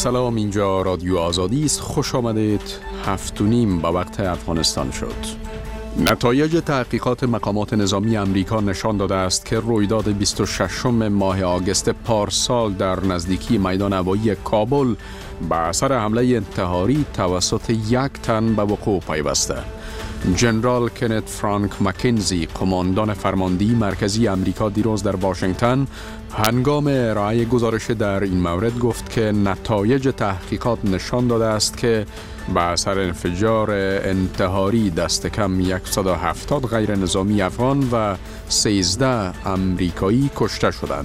سلام، اینجا رادیو آزادی است. خوش آمدید. 7:30 به وقت افغانستان شد. نتایج تحقیقات مقامات نظامی امریکا نشان داده است که رویداد 26 ماه آگوست پارسال در نزدیکی میدان هوایی کابل به اثر حمله انتحاری توسط یک تن به وقوع پیوسته. جنرال کنت فرانک مکنزی، قماندان فرماندهی مرکزی امریکا، دیروز در واشنگتن هنگام ارائه گزارش در این مورد گفت که نتایج تحقیقات نشان داده است که به اثر انفجار انتحاری دست کم 170 غیر نظامی افغان و 13 امریکایی کشته شدند.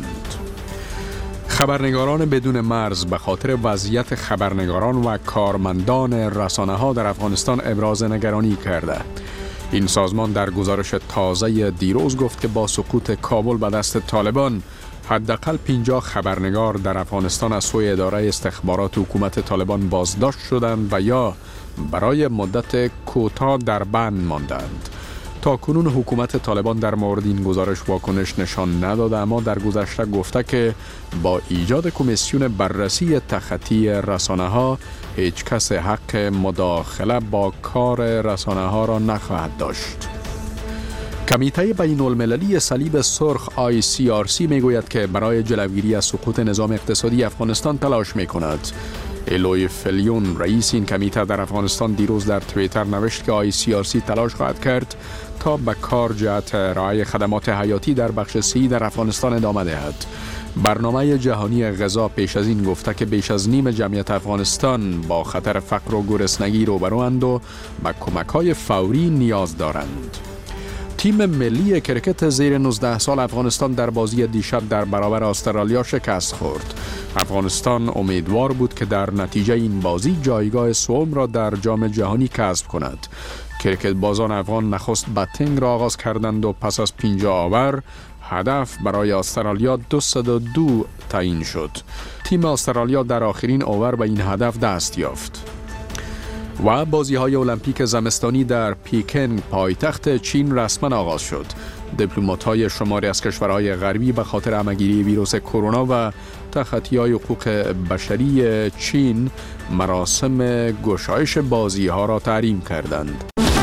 خبرنگاران بدون مرز به خاطر وضعیت خبرنگاران و کارمندان رسانه‌ها در افغانستان ابراز نگرانی کرده. این سازمان در گزارش تازه دیروز گفت که با سقوط کابل به دست طالبان حداقل 50 خبرنگار در افغانستان از سوی اداره استخبارات حکومت طالبان بازداشت شدند و یا برای مدت کوتاه در بند ماندند. تا کنون حکومت طالبان در مورد این گزارش واکنش نشان نداده، اما در گذشته گفته که با ایجاد کمیسیون بررسی تخطی رسانه‌ها هیچ کس حق مداخله با کار رسانه‌ها را نخواهد داشت. کمیته بین المللی صلیب سرخ ICRC میگوید که برای جلوگیری از سقوط نظام اقتصادی افغانستان تلاش میکند. الوی فلیون، رئیس این کمیته، در افغانستان دیروز در توییتر نوشت که ICRC تلاش خواهد کرد تا به کار جهت ارائه خدمات حیاتی در بخش سی در افغانستان ادامه دهد. برنامه جهانی غذا پیش از این گفته که بیش از نیم جمعیت افغانستان با خطر فقر و گرسنگی روبروند و به کمک‌های فوری نیاز دارند. تیم ملی کرکت زیر 19 سال افغانستان در بازی دیشب در برابر استرالیا شکست خورد. افغانستان امیدوار بود که در نتیجه این بازی جایگاه سوم را در جام جهانی کسب کند. کرکت بازان افغان نخست بتینگ را آغاز کردند و پس از 50 آور هدف برای استرالیا 202 تعیین شد. تیم استرالیا در آخرین آور به این هدف دست یافت. و بازی‌های المپیک زمستانی در پکن پایتخت چین رسما آغاز شد. دیپلمات‌های شماری از کشورهای غربی به خاطر همه‌گیری ویروس کرونا و تخطی‌های حقوق بشری چین مراسم گشایش بازی‌ها را تحریم کردند.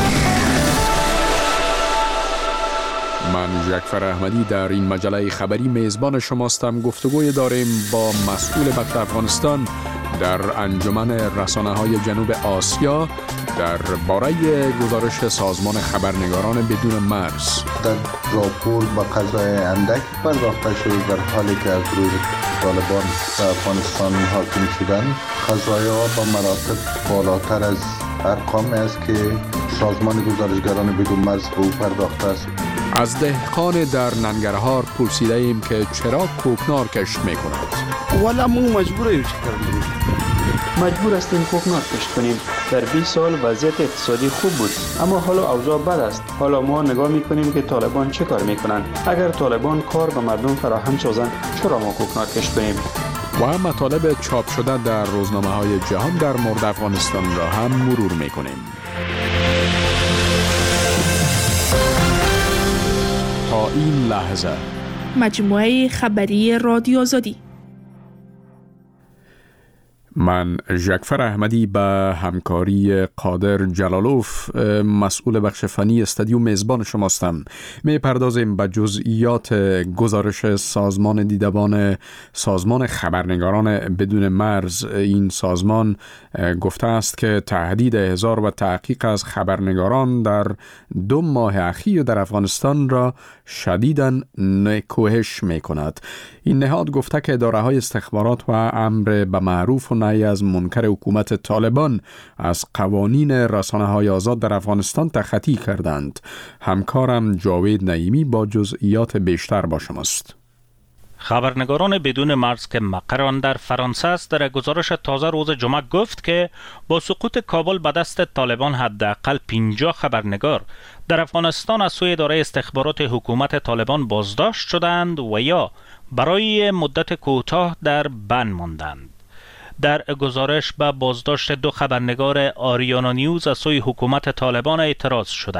من جعفر احمدی در این مجله خبری میزبان شماستم. گفتگوی داریم با مسئول بخش افغانستان در انجمن رسانه‌های جنوب آسیا در باره گزارش سازمان خبرنگاران بدون مرز. در راپور با قضای اندک پرداخته شد در حالی که از روز طالبان به افغانستان حاکم شدن، قضای‌ها با مراتب بالاتر از ارقام است که سازمان گزارشگران بدون مرز به او پرداخته است. از دهقان در ننگرهار پرسیده ایم که چرا کوکنار کشت می کند. والا مو مجبوریم مجبور هستیم کوکنار کشت کنیم. در 20 سال وضعیت اقتصادی خوب بود، اما حالا اوضاع بد است. حالا ما نگاه میکنیم که طالبان چه کار میکنن. اگر طالبان کار به مردم فراهم سازند، چرا ما کوکنار کشت کنیم؟ و مطالب چاپ شده در روزنامه‌های جهان در مورد افغانستان را هم مرور میکنیم. تا این لحظه مجموعه خبری رادیو آزادی. من جعفر احمدی به همکاری قادر جلالوف مسئول بخش فنی استودیو میزبان شماستم. می پردازیم به جزئیات گزارش سازمان دیدبان سازمان خبرنگاران بدون مرز. این سازمان گفته است که تهدید احضار و تحقیق از خبرنگاران در 2 ماه اخیر در افغانستان را شدیداً نکوهش می کند. این نهاد گفته که اداره‌های استخبارات و امر به معروف و نهی از منکر حکومت طالبان از قوانین رسانه‌های آزاد در افغانستان تخطی کردند. همکارم جاوید نعیمی با جزئیات بیشتر با شماست. خبرنگاران بدون مرز که مقر آن در فرانسه است در گزارش تازه روز جمعه گفت که با سقوط کابل به دست طالبان حداقل 50 خبرنگار در افغانستان از سوی اداره استخبارات حکومت طالبان بازداشت شدند و یا برای مدت کوتاه در بند ماندند. در گزارش به بازداشت 2 خبرنگار آریانا نیوز از سوی حکومت طالبان اعتراض شده.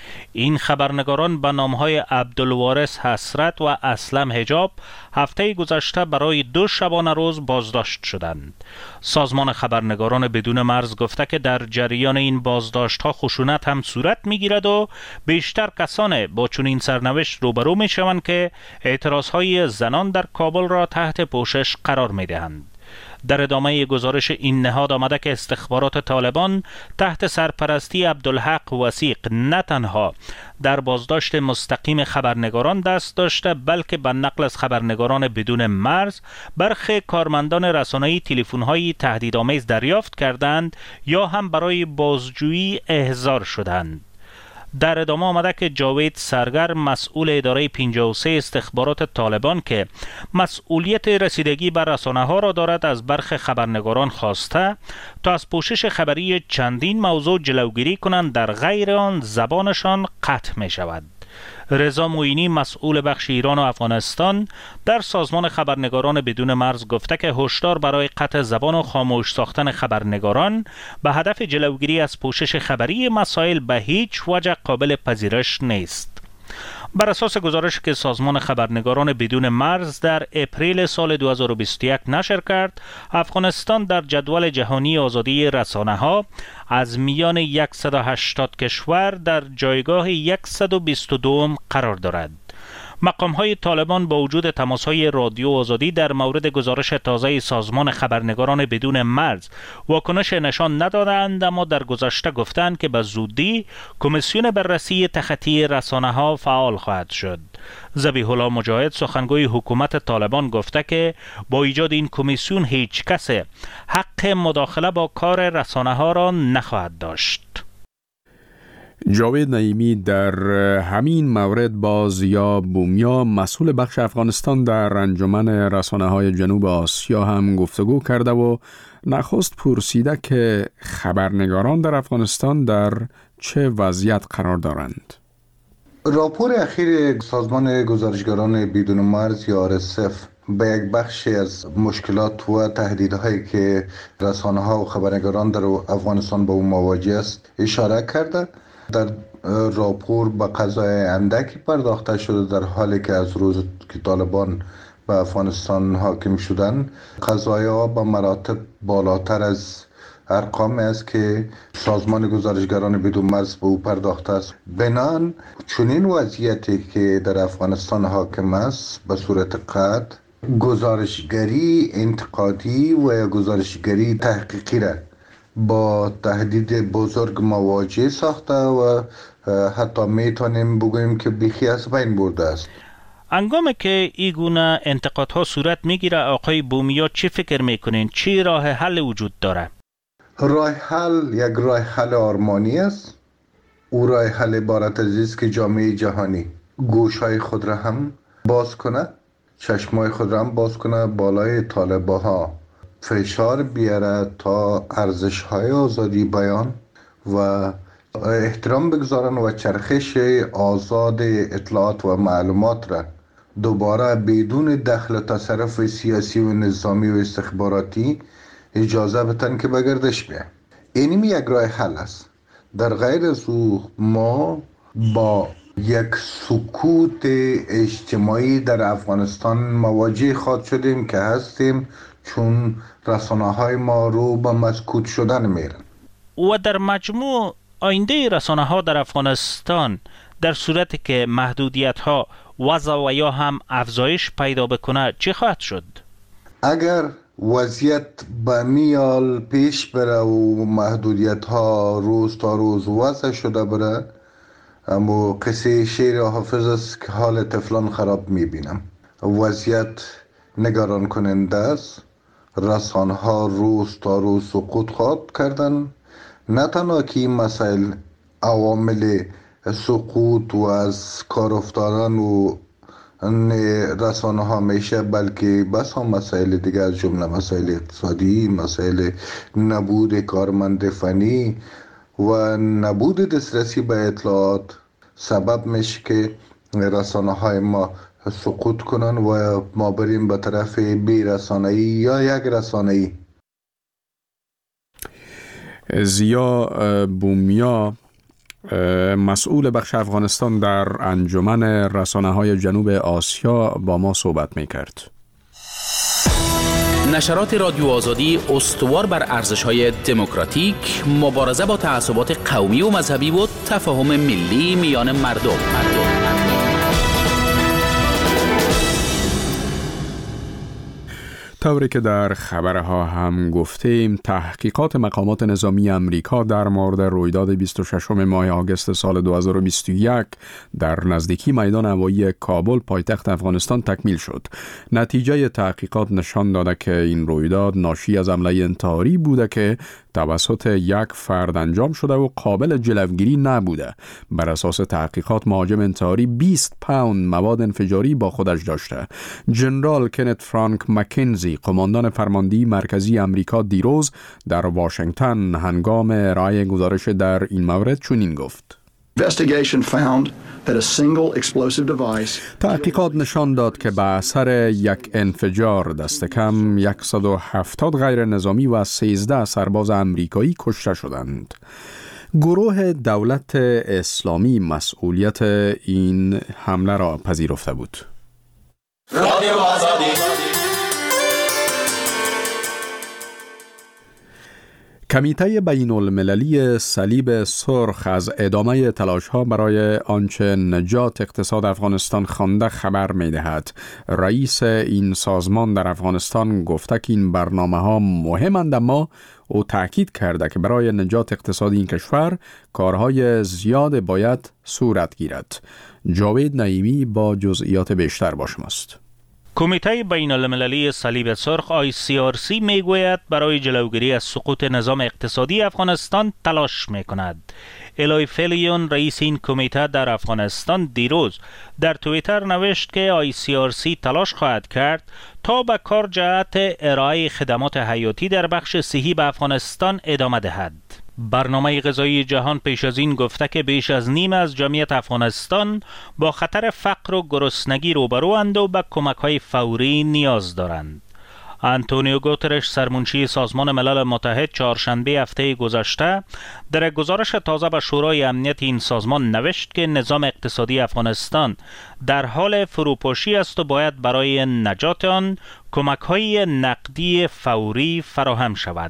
این خبرنگاران به نامهای عبدالوارث حسرت و اسلم حجاب هفته گذشته برای 2 شبانه روز بازداشت شدند. سازمان خبرنگاران بدون مرز گفته که در جریان این بازداشت‌ها خشونت هم صورت می‌گیرد و بیشتر کسان با چنین سرنوشت روبرو می‌شوند که اعتراض‌های زنان در کابل را تحت پوشش قرار می‌دهند. در ادامه گزارش این نهاد آمده که استخبارات طالبان تحت سرپرستی عبدالحق وثیق نه تنها در بازداشت مستقیم خبرنگاران دست داشته، بلکه به نقل از خبرنگاران بدون مرز برخی کارمندان رسانه‌ای تلفن‌های تهدیدآمیز دریافت کردند یا هم برای بازجویی احضار شدند. در ادامه آمده که جاوید سرگر مسئول اداره 53 استخبارات طالبان که مسئولیت رسیدگی بر رسانه‌ها را دارد از برخی خبرنگاران خواسته تا از پوشش خبری چندین موضوع جلوگیری کنند، در غیر آن زبانشان قطع می شود. رضا معینی مسئول بخش ایران و افغانستان در سازمان خبرنگاران بدون مرز گفته که هشدار برای قطع زبان و خاموش ساختن خبرنگاران به هدف جلوگیری از پوشش خبری مسائل به هیچ وجه قابل پذیرش نیست. بر اساس گزارشی که سازمان خبرنگاران بدون مرز در اپریل سال 2021 نشر کرد، افغانستان در جدول جهانی آزادی رسانه‌ها از میان 180 کشور در جایگاه 122 قرار دارد. مقام‌های طالبان با وجود تماس‌های رادیو آزادی در مورد گزارش تازه سازمان خبرنگاران بدون مرز واکنش نشان ندادند، اما در گذشته گفتند که به زودی کمیسیون بررسی تخطی رسانه‌ها فعال خواهد شد. ذبیح الله مجاهد سخنگوی حکومت طالبان گفته که با ایجاد این کمیسیون هیچ کس حق مداخله با کار رسانه‌ها را نخواهد داشت. جاوید نعیمی در همین مورد با زیا بومیا مسئول بخش افغانستان در انجمن رسانه‌های جنوب آسیا هم گفتگو کرده و نخست پرسیده که خبرنگاران در افغانستان در چه وضعیت قرار دارند. راپور اخیر سازمان گزارشگران بدون مرز یا RSF به یک بخشی از مشکلات و تهدیدهایی که رسانه‌ها و خبرنگاران در افغانستان با اون مواجه است اشاره کرده. در راپور به قضای اندکی پرداخته شده، در حالی که از روز که طالبان به افغانستان حاکم شدن قضایاها به مراتب بالاتر از ارقامی است که سازمان گزارشگران بدون مرز به او پرداخته است. بنان چنین وضعیتی که در افغانستان حاکم است به صورت قطع گزارشگری انتقادی و گزارشگری تحقیقی را با تهدید بزرگ مواجه ساخته و حتی میتونیم بگوییم که بیخی از بین برده است. انگامی که این گونه انتقادها صورت میگیره، آقای بومیا چی فکر میکنین؟ چی راه حل وجود داره؟ راه حل یک راه حل آرمانی است. او راه حل عبارت از است که جامعه جهانی گوشهای خود را هم باز کنه، چشمای خود را هم باز کنه، بالای طالبها فشار بیاره تا ارزش‌های آزادی بیان و احترام بگذارن و چرخش آزاد اطلاعات و معلومات را دوباره بدون دخل و تصرف سیاسی و نظامی و استخباراتی اجازه بدن که به گردش بیاین. این یک راه حل است. در غیر از او ما با یک سکوت اجتماعی در افغانستان مواجه خواهد شدیم که هستیم، چون رسانه‌های ما رو به مسکوت شدن میرن. و در مجموع آینده رسانه‌ها در افغانستان در صورتی که محدودیت‌ها وضع و یا هم افزایش پیدا بکنه چی خواهد شد؟ اگر وضعیت به میال پیش بره و محدودیت‌ها روز تا روز وضع شده بره، اما قصه شعر حافظ است که حال طفلان خراب میبینم. وضعیت نگران کننده است. رسانه‌ها روز تا روز سقوط خواهد کردن. نه تنها که این مسائل عوامل سقوط و از کار افتادن و رسانه‌ها میشه، بلکه بس هم مسائل دیگه از جمله مسائل اقتصادی، مسائل نبود کارمند فنی و نبود دسترسی به اطلاعات سبب میشه که رسانه‌های ما سقوط کنن و ما بریم به طرف بی رسانه‌ای یا یک رسانه‌ای. زیا بومیا مسئول بخش افغانستان در انجمن رسانه‌های جنوب آسیا با ما صحبت می‌کرد. نشرات رادیو آزادی استوار بر ارزش‌های دموکراتیک، مبارزه با تعصبات قومی و مذهبی و تفاهم ملی میان مردم. طوری که در خبرها هم گفتیم، تحقیقات مقامات نظامی امریکا در مورد رویداد 26 ماه آگوست سال 2021 در نزدیکی میدان هوایی کابل پایتخت افغانستان تکمیل شد. نتیجه تحقیقات نشان داده که این رویداد ناشی از حمله انتحاری بوده که توسط یک فرد انجام شده و قابل جلوگیری نبوده. بر اساس تحقیقات مهاجم انتحاری 20 پوند مواد انفجاری با خودش داشته. جنرال کنت فرانک مکنزی، قماندان فرماندهی مرکزی امریکا، دیروز در واشنگتن هنگام ارائه گزارش در این مورد چنین گفت: تحقیقات نشان داد که به اثر یک انفجار دست کم 170 غیر نظامی و 13 سرباز امریکایی کشته شدند. گروه دولت اسلامی مسئولیت این حمله را پذیرفته بود. رادیو آزادی. کمیته بین المللی صلیب سرخ از ادامه تلاش‌ها برای آنچه نجات اقتصاد افغانستان خوانده خبر می‌دهد. رئیس این سازمان در افغانستان گفته که این برنامه‌ها مهمند، اما او تأکید کرده که برای نجات اقتصاد این کشور کارهای زیاد باید صورت گیرد. جاوید نعیمی با جزئیات بیشتر با شماست. کمیته بین المللی صلیب سرخ ICRC میگوید برای جلوگیری از سقوط نظام اقتصادی افغانستان تلاش میکند. الای فلیون، رئیس این کمیته در افغانستان، دیروز در توییتر نوشت که ICRC تلاش خواهد کرد تا به کار جهت ارائه خدمات حیاتی در بخش صحی به افغانستان ادامه دهد. برنامه غذایی جهان پیش از این گفته که بیش از نیم از جمعیت افغانستان با خطر فقر و گرسنگی روبروند و به کمک‌های فوری نیاز دارند. آنتونیو گوترش، سرمنشی سازمان ملل متحد، چهارشنبه هفته گذشته در گزارش تازه به شورای امنیت این سازمان نوشت که نظام اقتصادی افغانستان در حال فروپاشی است و باید برای نجات آن کمک‌های نقدی فوری فراهم شود.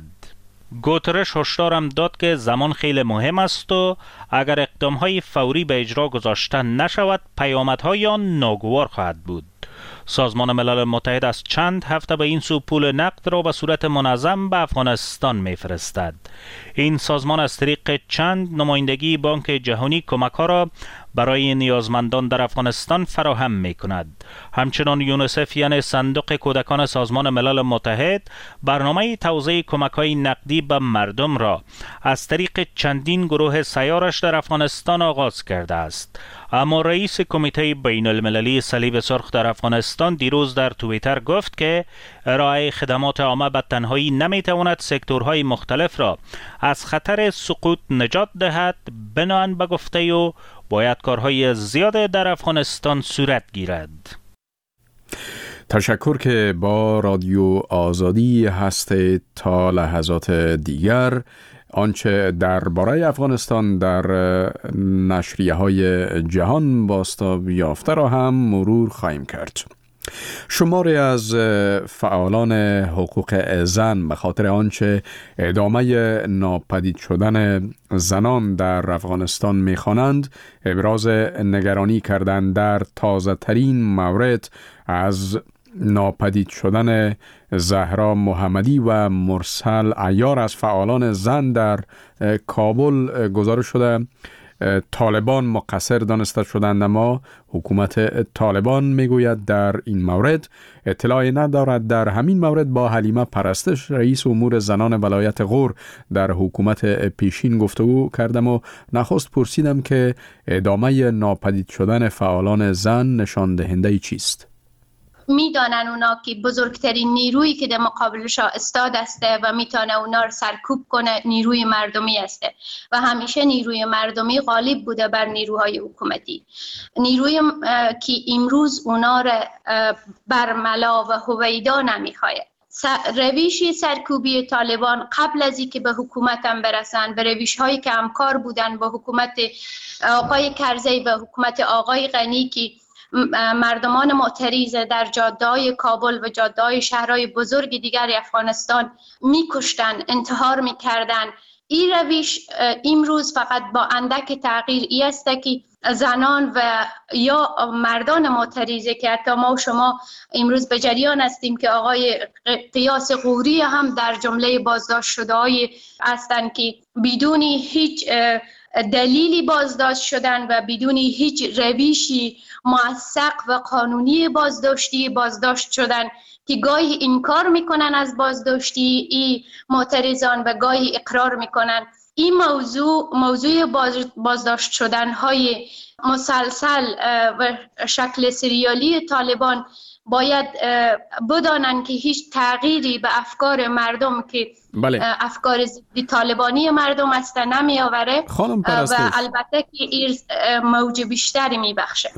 گوترش هشدار هم داد که زمان خیلی مهم است و اگر اقدام‌های فوری به اجرا گذاشته نشود پیامدهای آن ناگوار خواهد بود. سازمان ملل متحد از چند هفته به این سو پول نقد را به صورت منظم به افغانستان می‌فرستد. این سازمان از طریق چند نمایندگی بانک جهانی کمک‌ها را برای نیازمندان در افغانستان فراهم می‌کند. همچنان یونیسف، یعنی صندوق کودکان سازمان ملل متحد، برنامه توزیع کمک‌های نقدی به مردم را از طریق چندین گروه سیارش در افغانستان آغاز کرده است. اما رئیس کمیته بین المللی صلیب سرخ در افغانستان دیروز در توییتر گفت که ارائه خدمات عامه به تنهایی نمیتواند سکتورهای مختلف را از خطر سقوط نجات دهد. بناهن به گفته او باید کارهای زیاد در افغانستان صورت گیرد. تشکر که با رادیو آزادی هستید. تا لحظات دیگر آنچه درباره افغانستان در نشریه‌های جهان بازتاب یافته را هم مرور خواهیم کرد. شماری از فعالان حقوق زن به خاطر آنچه ادامه ناپدید شدن زنان در افغانستان می‌خوانند ابراز نگرانی کردند. در تازه ترین مورد از ناپدید شدن زهرا محمدی و مرسل عیار از فعالان زن در کابل گزارش شده طالبان مقصر دانسته شدند، اما حکومت طالبان میگوید در این مورد اطلاعی ندارد. در همین مورد با حلیمه پرستش، رئیس امور زنان ولایت غور در حکومت پیشین گفتگو کردم و نخست پرسیدم که ادامه ناپدید شدن فعالان زن نشان دهنده چیست؟ میدانن اونا که بزرگترین نیرویی که در مقابلش استاد است و میتونه اونا رو سرکوب کنه نیروی مردمی است و همیشه نیروی مردمی غالب بوده بر نیروهای حکومتی. نیروی که امروز اونا رو برملا و هویدا نمیخواد. رویش سرکوبی طالبان قبل از اینکه به حکومت هم برسن، به رویش هایی که همکار بودن با حکومت آقای کرزی و حکومت آقای غنی که مردمان معترض در جاده‌های کابل و جاده‌های شهرهای بزرگ دیگر افغانستان می‌کشتن، انتحار می‌کردن. این رویش امروز فقط با اندک تغییر است که زنان و یا مردان معترضه که حتی ما و شما امروز به جریان هستیم که آقای قیاس غوری هم در جمله بازداشت شده‌های هستند که بدون هیچ دلیلی بازداشت شدن و بدون هیچ روشی موثق و قانونی بازداشت شدن که گاهی انکار میکنن از بازداشتی ای معترضان و گاهی اقرار میکنن. این موضوع بازداشت شدن های مسلسل و شکل سریالی طالبان باید بدانن که هیچ تغییری به افکار مردم که افکار ضد طالبانی مردم است نمی آوره و البته که این موج بیشتری می بخشه.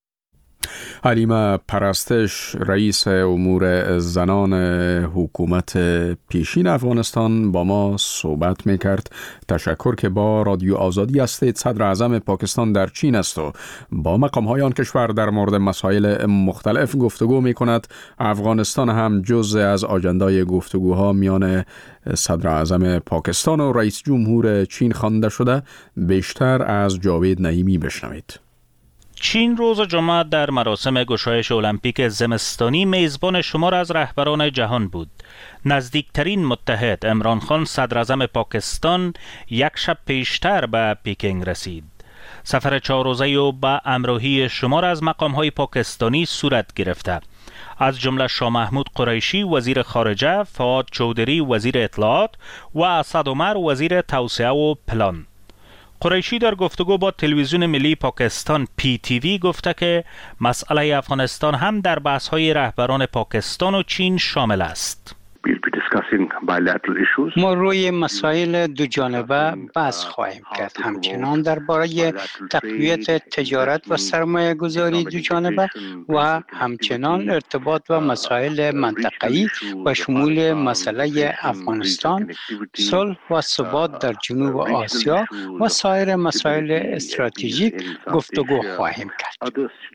حلیمه پرستش، رئیس امور زنان حکومت پیشین افغانستان با ما صحبت میکرد. تشکر که با رادیو آزادی هستید. صدر اعظم پاکستان در چین است و با مقام‌های آن کشور در مورد مسائل مختلف گفتگو میکند. افغانستان هم جزء از آجندای گفتگوها میان صدر اعظم پاکستان و رئیس جمهور چین خوانده شده. بیشتر از جاوید نعیمی بشنوید. چین روز جمعه در مراسم گشایش المپیک زمستانی میزبان شمار از رهبران جهان بود. نزدیکترین متحد عمران خان صدر اعظم پاکستان یک شب پیشتر به پیکنگ رسید. سفر 4 روزه او با همراهی شمار از مقام‌های پاکستانی صورت گرفته، از جمله شاه محمود قریشی وزیر خارجه، فؤاد چودری وزیر اطلاعات و اسد عمر وزیر توسعه و پلان. قریشی در گفتگو با تلویزیون ملی پاکستان PTV گفته که مسئله افغانستان هم در بحث‌های رهبران پاکستان و چین شامل است. ما روی مسائل دو جانبه بحث خواهیم کرد، همچنان درباره تقویت تجارت و سرمایه گذاری دو جانبه و همچنان ارتباط و مسائل منطقه‌ای و شمول مسئله افغانستان، صلح و ثبات در جنوب آسیا و سایر مسائل استراتژیک گفتگو خواهیم کرد.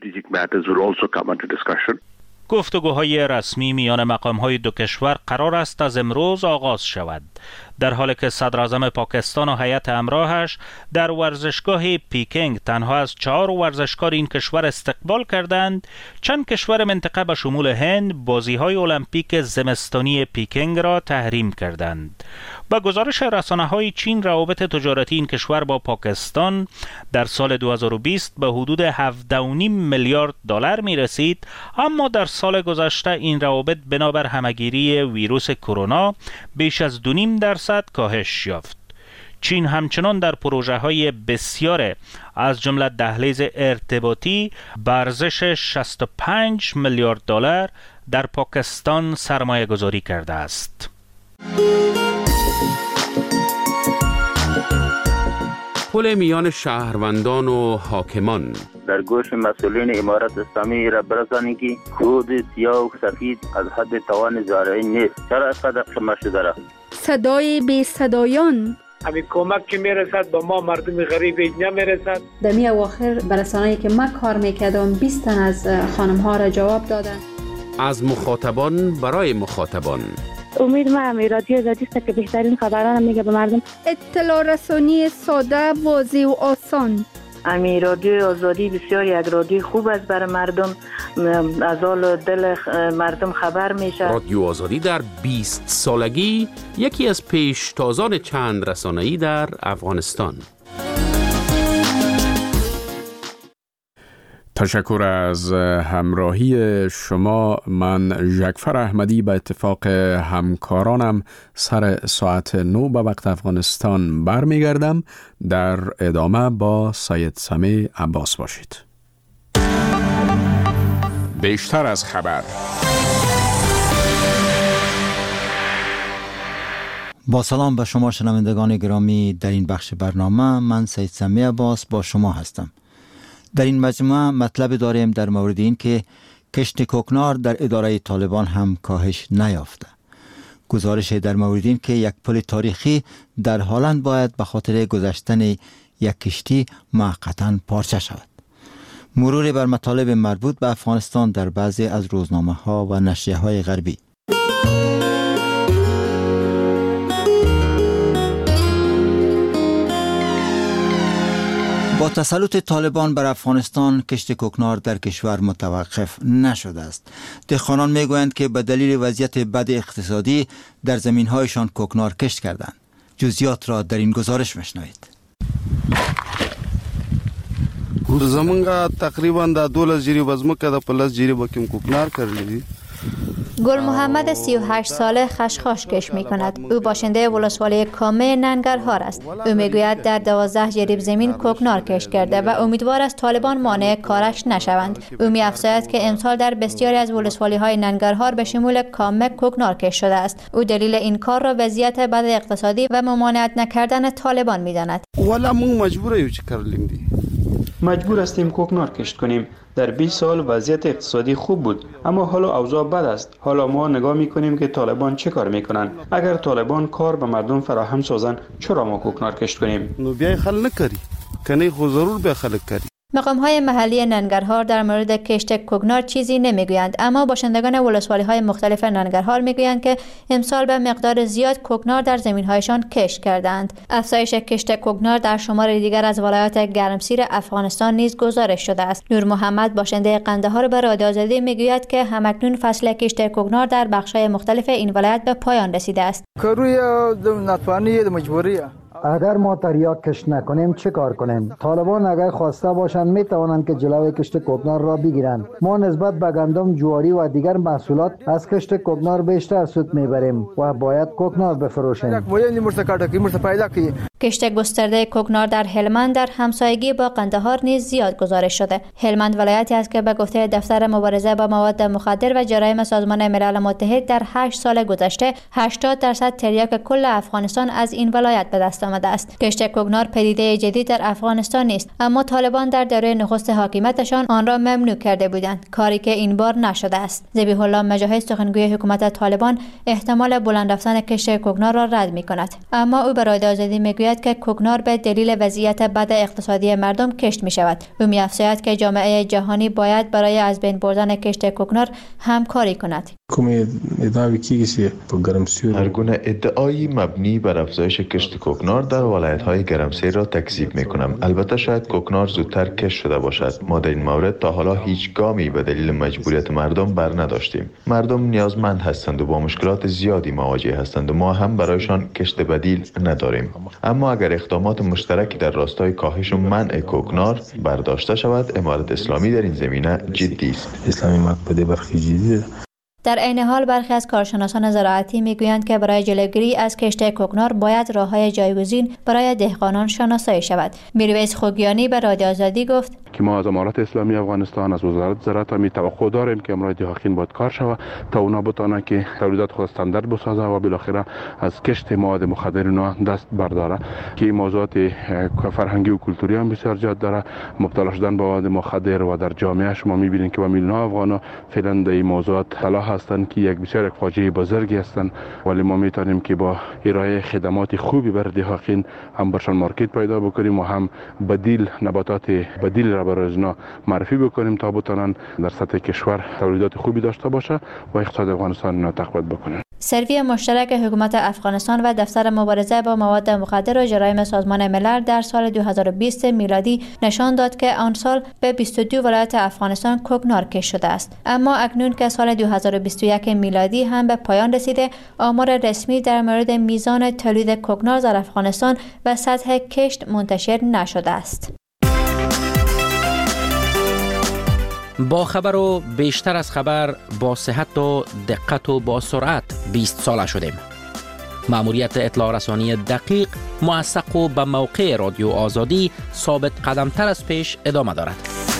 گفتگوهای رسمی میان مقام‌های دو کشور قرار است از امروز آغاز شود، در حالی که صدر اعظم پاکستان و هیئت همراهش در ورزشگاه پیکنگ تنها از 4 ورزشکار این کشور استقبال کردند. چند کشور منطقه به شمول هند بازی‌های المپیک زمستانی پیکنگ را تحریم کردند. با گزارش رسانه‌های چین، روابط تجارتی این کشور با پاکستان در سال 2020 به حدود 17.5 میلیارد دلار می رسید، اما در سال گذشته این روابط بنابر همه‌گیری ویروس کرونا بیش از 2.5% کاهش یافت. چین همچنان در پروژه‌های بسیار از جمله دهلیز ارتباطی به ارزش 65 میلیارد دلار در پاکستان سرمایه گذاری کرده است. پل میان شهروندان و حاکمان در گوش مسئولین امارت اسلامی را برسانید که کود سیاه و سفید از حد توان زارعی نیست. چرا اینقدر شما شده را؟ صدای بی صدایان، همین کمک که میرسد با ما مردم غریب نمیرسد. در می اواخر برسانه‌ای که من کار میکردم 20 تن از خانم ها را جواب دادن. از مخاطبان برای مخاطبان. امید ما رادیو آزادی است که بهترین خبران میگه به مردم. اطلاع رسانی ساده، واضح و آسان. رادیو آزادی بسیار یک رادیو خوب است برای مردم، از حال دل مردم خبر میشه. رادیو آزادی در 20 سالگی یکی از پیشتازان چند رسانه‌ای در افغانستان. تشکر از همراهی شما. من ژکفر احمدی به اتفاق همکارانم سر ساعت 9 به وقت افغانستان برمیگردم. در ادامه با سید سمیع عباس باشید. بیشتر از خبر. با سلام به شما شنوندگان گرامی، در این بخش برنامه من سید سمیع عباس با شما هستم. در این مجموعه مطلب داریم در مورد این که کشت کوکنار در اداره طالبان هم کاهش نیافته. گزارش در مورد این که یک پل تاریخی در هلند باید به خاطر گذشتن یک کشتی موقتا پارچه شود. مرور بر مطالب مربوط به افغانستان در بعضی از روزنامه‌ها و نشریه‌های غربی. با تسلط طالبان بر افغانستان کشت کوکنار در کشور متوقف نشده است. دهقانان میگویند که به دلیل وضعیت بد اقتصادی در زمین‌هایشان کوکنار کشت کردند. جزئیات را در این گزارش میشنوید. زمونږ تقریبا د 12 جری وزمکه د 15 جری بکیم کوکنار کړلی. گل محمد 38 ساله خشخاش کش می کند. او باشنده ولسوالی کامه ننگرهار است. او میگوید در 12 جریب زمین کوکنار کش کرده و امیدوار است طالبان مانع کارش نشوند. او می افزاید که امسال در بسیاری از ولسوالی های ننگرهار به شمول کامه کوکنار کش شده است. او دلیل این کار را وضعیت بد اقتصادی و ممانعت نکردن طالبان می داند. والا مو مجبوره یو چ کارلیم دی. مجبور هستیم کوکنار کشت کنیم. در 20 سال وضعیت اقتصادی خوب بود، اما حالا اوضاع بد است. حالا ما نگاه میکنیم که طالبان چه کار میکنن. اگر طالبان کار به مردم فراهم سازن، چرا ما کوکنار کشت کنیم؟ نو بیا خل نکری کنه خو ضرور بیا خلک کری. مقام‌های محلی ننگرهار در مورد کشت کوکنار چیزی نمیگویند، اما باشندگان ولسوالی‌های مختلف ننگرهار میگویند که امسال به مقدار زیاد کوکنار در زمین‌هایشان کشت کردند. افزایش کشت کوکنار در شمار دیگر از ولایات گرمسیر افغانستان نیز گزارش شده است. نور محمد باشنده قندهار به رادیو آزادی میگوید که همکنون فصل کشت کوکنار در بخش‌های مختلف این ولایت به پایان رسیده است. کروی ناتوانی مجبوریه. اگر ما تریاک کشت نکنیم چه کار کنیم؟ طالبان اگر خواسته باشند می توانند که جلوی کشت کوکنار را بگیرند. ما نسبت به گندم، جواری و دیگر محصولات از کشت کوکنار بیشتر سود میبریم و باید کوکنار بفروشیم. کشت گسترده کوکنار در هلمند در همسایگی با قندهار نیز زیاد گزارش شده. هلمند ولایتی است که به گفته دفتر مبارزه با مواد مخدر و جرایم سازمان ملل متحد در 8 سال گذشته 80% تریاک کل افغانستان از این ولایت به دست آمده است. کشت کوکنار پدیده جدید در افغانستان نیست، اما طالبان در دوره نخست حاکمیتشان آن را ممنوع کرده بودند، کاری که این بار نشده است. ذبیح الله مجاهد سخنگوی حکومت طالبان احتمال بلند رفتن کشت کوکنار را رد می‌کند، اما او به رادیو آزادی میگوید که کوکنار به دلیل وضعیت بد اقتصادی مردم کشت می‌شود. او می‌افزاید که جامعه جهانی باید برای از بین بردن کشت کوکنار همکاری کند. هر گونه ادعایی مبنی بر افزایش کشت کوکنار در ولایت‌های گرمسیر را تکذیب می‌کنم. البته شاید کوکنار زودتر کشت شده باشد. ما در این مورد تا حالا هیچ گامی به دلیل مجبوریت مردم بر نداشتیم. مردم نیازمند هستند و با مشکلات زیادی مواجه هستند و ما هم برایشان کشت بدیل نداریم. اما اگر اقدامات مشترکی در راستای کاهش و منع کوکنار برداشته شود، امارت اسلامی در این زمینه جدی است. اسلامی مقبوله برخی جدیده. در عین حال برخی از کارشناسان زراعتی میگویند که برای جلوگیری از کشت کوکنار باید راه‌های جایگزین برای دهقانان شناسایی شود. میرویس خوگیانی به رادیو آزادی گفت که ما از امارت اسلامی افغانستان از وزارت زراعت می توقع داریم که امروز دهقان باید کار شود تا اونا بتونه که تولیدات خود استاندارد بسازه و بالاخره از کشت مواد مخدر اینا دست برداره که موضوعات فرهنگی و کلتوری هم بسیار زیاد داره. مبتلا شدن به مواد مخدر و در جامعه شما میبینید که با میلیون‌ها افغانا فعلا در این موضوعات تلا هستند که یک بسیار یک فاجعه بزرگی هستند، ولی ما میتونیم که با ارائه خدمات خوبی بر دهقان هم برشان مارکت پیدا بکنیم و هم بدیل نباتات بدیل را برای اینا معرفی بکنیم تا بتونن در سطح کشور تولیدات خوبی داشته باشه و اقتصاد افغانستان را تقویت بکنن. سروی مشترک حکومت افغانستان و دفتر مبارزه با مواد مخدر و جرایم سازمان ملل در سال 2020 میلادی نشان داد که آن سال به 22 ولایت افغانستان کوکنار کشت شده است. اما اکنون که سال 2021 میلادی هم به پایان رسیده، آمار رسمی در مورد میزان تولید کوکنار در افغانستان و سطح کشت منتشر نشده است. با خبر و بیشتر از خبر، با صحت و دقت و با سرعت 20 ساله شدیم. مأموریت اطلاع رسانی دقیق، موثق و به موقع رادیو آزادی ثابت قدمتر از پیش ادامه دارد.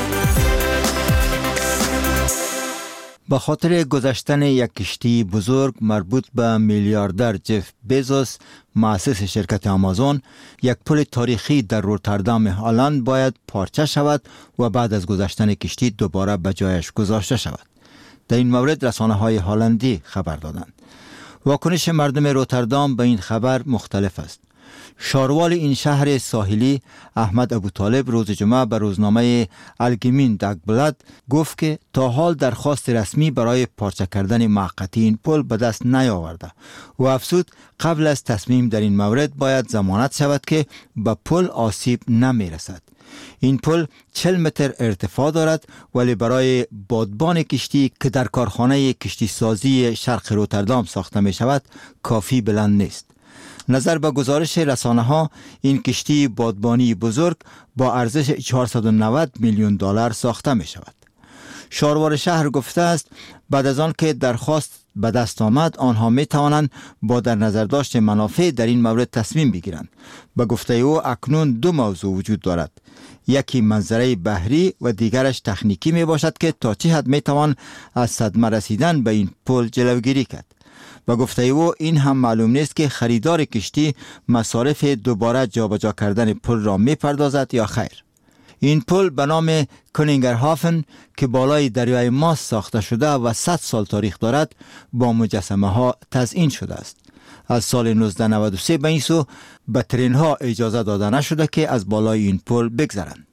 با خاطر گذشتن یک کشتی بزرگ مربوط به میلیاردر جف بیزوس، مؤسس شرکت آمازون، یک پل تاریخی در روتردام هلند باید پارچه شود و بعد از گذشتن کشتی دوباره به جایش گذاشته شود. در این مورد رسانه‌های هلندی خبر دادند. واکنش مردم روتردام به این خبر مختلف است. شاروال این شهر ساحلی احمد ابوطالب روز جمعه به روزنامه الگمین داگبلاد گفت که تا حال درخواست رسمی برای پارچه کردن موقتی این پل به دست نیاورده و افزود قبل از تصمیم در این مورد باید ضمانت شود که به پل آسیب نمی رسد. این پل 40 متر ارتفاع دارد ولی برای بادبان کشتی که در کارخانه کشتی سازی شرق روتردام ساخته می شود کافی بلند نیست. نظر به گزارش رسانه ها این کشتی بادبانی بزرگ با ارزش 490 میلیون دلار ساخته می شود. شاروار شهر گفته است بعد از آن که درخواست به دست آمد آنها می توانند با در نظر داشت منافع در این مورد تصمیم بگیرند. به گفته او اکنون دو موضوع وجود دارد. یکی منظره بحری و دیگرش تکنیکی می باشد که تا چه حد می توان از صدمه رسیدن به این پل جلوگیری کرد. و گفته او این هم معلوم نیست که خریدار کشتی مصارف دوباره جابجا کردن پل را می پردازد یا خیر. این پل به نام کنینگرهافن که بالای دریای ماس ساخته شده و 100 سال تاریخ دارد با مجسمه ها تزیین شده است. از سال 1993 به این سو به ترین ها اجازه داده نشده که از بالای این پل بگذرند.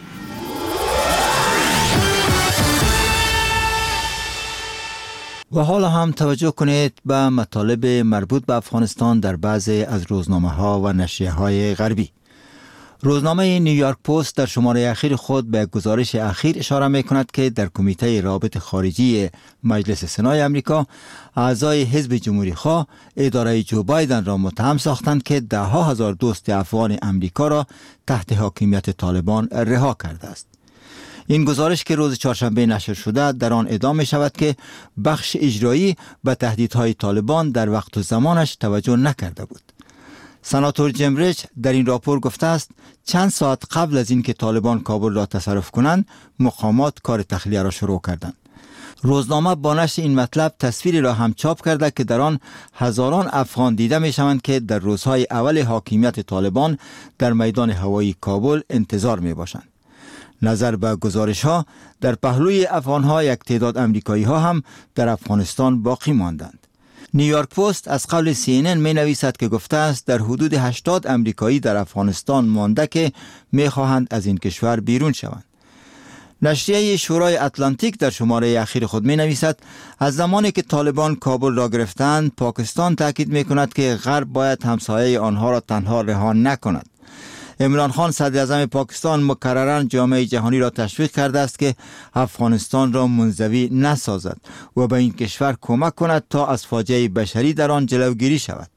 و حالا هم توجه کنید به مطالب مربوط به افغانستان در بعضی از روزنامه ها و نشریه های غربی. روزنامه نیویورک پست در شماره اخیر خود به گزارش اخیر اشاره می کند که در کمیته رابط خارجی مجلس سنای امریکا اعضای حزب جمهوری خواه اداره جو بایدن را متهم ساختند که ده ها هزار دوست افغان امریکا را تحت حاکمیت طالبان رها کرده است. این گزارش که روز چهارشنبه نشر شده در آن ادامه شود که بخش اجرایی به تهدیدهای طالبان در وقت و زمانش توجه نکرده بود. سناتور جیم ریچ در این راپور گفته است چند ساعت قبل از اینکه طالبان کابل را تصرف کنند مقامات کار تخلیه را شروع کردند. روزنامه با نشر این مطلب تصویری را هم چاپ کرده که در آن هزاران افغان دیده می شوند که در روزهای اول حاکمیت طالبان در میدان هوایی کابل انتظار می باشند. نظر به گزارش ها در پهلوی افغان ها یک تعداد امریکایی ها هم در افغانستان باقی ماندند. نیویورک پست از قول CNN می نویسد که گفته است در حدود 80 امریکایی در افغانستان مانده که می خواهند از این کشور بیرون شوند. نشریه شورای اتلانتیک در شماره اخیر خود می نویسد از زمانی که طالبان کابل را گرفتند پاکستان تاکید می کند که غرب باید همسایه آنها را تنها رها نکند. عمران خان صدر اعظم پاکستان مکرراً جامعه جهانی را تشویق کرده است که افغانستان را منزوی نسازد و به این کشور کمک کند تا از فاجعه بشری در آن جلوگیری شود.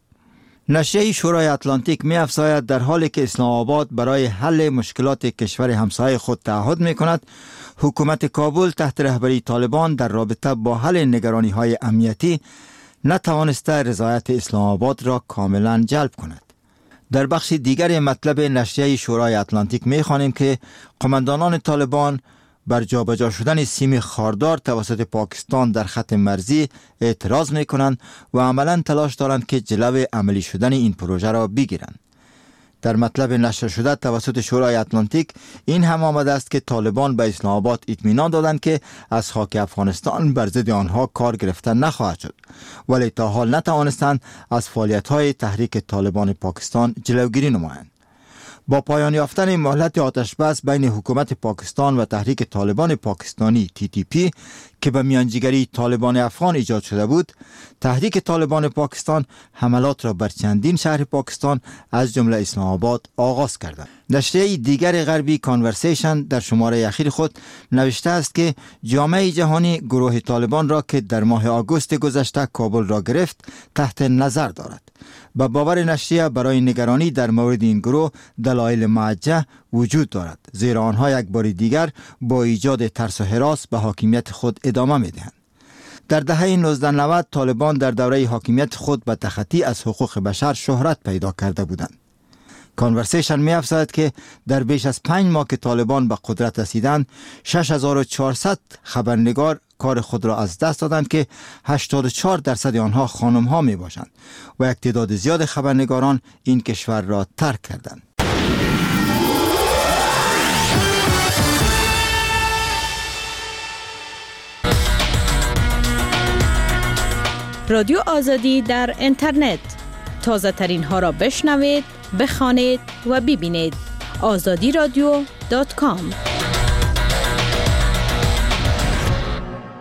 نشریه شورای اتلانتیک می افزاید در حالی که اسلام آباد برای حل مشکلات کشور همسایه خود تعهد می کند، حکومت کابل تحت رهبری طالبان در رابطه با حل نگرانی های امنیتی نتوانسته رضایت اسلام آباد را کاملا جلب کند. در بخش دیگر مطلب نشریه شورای اتلانتیک می خوانیم که قماندانان طالبان بر جابجا شدن سیم خاردار توسط پاکستان در خط مرزی اعتراض می کنند و عملاً تلاش دارند که جلو عملی شدن این پروژه را بگیرند. در مطلب نشر شده توسط شورای اتلانتیک این هم آمده است که طالبان به اسلام آباد اطمینان دادند که از خاک افغانستان بر ضد آنها کار گرفتن نخواهد شد، ولی تا حال نتوانستند از فعالیت‌های تحریک طالبان پاکستان جلوگیری نمایند. با پایان یافتن مهلت آتش بس بین حکومت پاکستان و تحریک طالبان پاکستانی TTP که به میانجیگری طالبان افغان ایجاد شده بود، تحریک طالبان پاکستان حملات را بر چندین شهر پاکستان از جمله اسلام آباد آغاز کردند. نشریه دیگر غربی کانورسیشن در شماره اخیر خود نوشته است که جامعه جهانی گروه طالبان را که در ماه آگوست گذشته کابل را گرفت تحت نظر دارد. به باور نشریه برای نگرانی در مورد این گروه دلایل موجه وجود دارد، زیرا آنها یک بار دیگر با ایجاد ترس و هراس به حاکمیت خود ادامه می‌دهند. در دهه 1990 طالبان در دوره حاکمیت خود به تخطی از حقوق بشر شهرت پیدا کرده بودند. کانورسیشن می افزاید که در بیش از 5 ماه که طالبان به قدرت رسیدند 6400 خبرنگار کار خود را از دست دادند که 84% آنها خانم ها می باشند و یک تعداد زیاد خبرنگاران این کشور را ترک کردند. رادیو آزادی در اینترنت. تازه ترین ها را بشنوید، بخوانید و ببینید. azadiradio.com